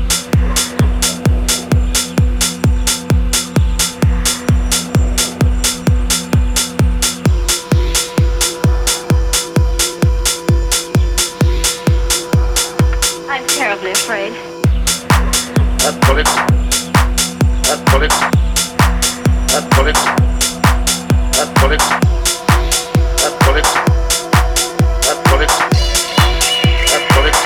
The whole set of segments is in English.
I'm terribly afraid. That bullet. That bullet. That bullet. That bullet. That bullet. That bullet. That bullet.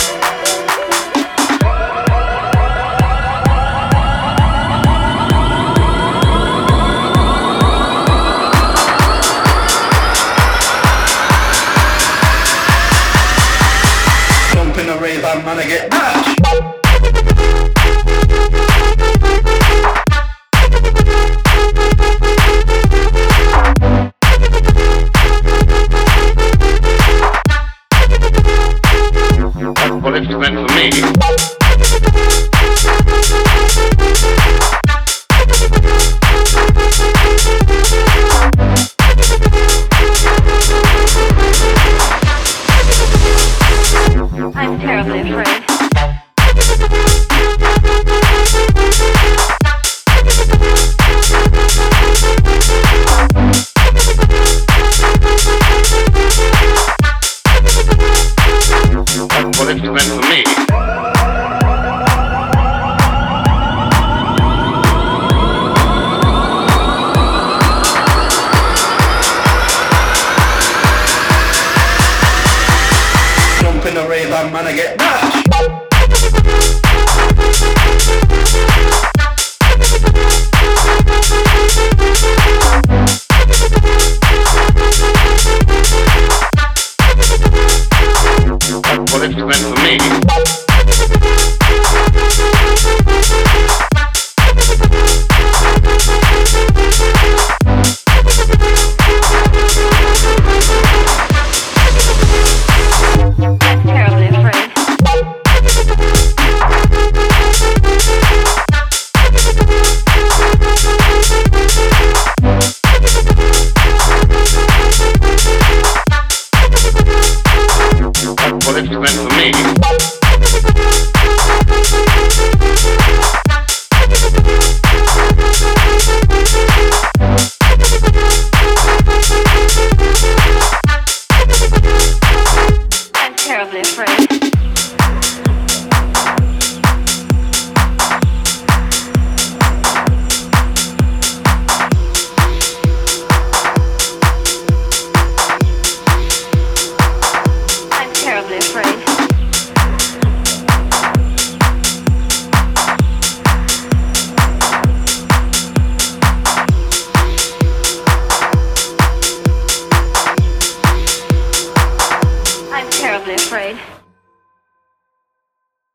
Jump in a Ray-Ban, man, I get back. That bullet's meant for me. I'm terribly afraid. That bullet's meant for me. Jump in a Ray-Ban, man, I get back.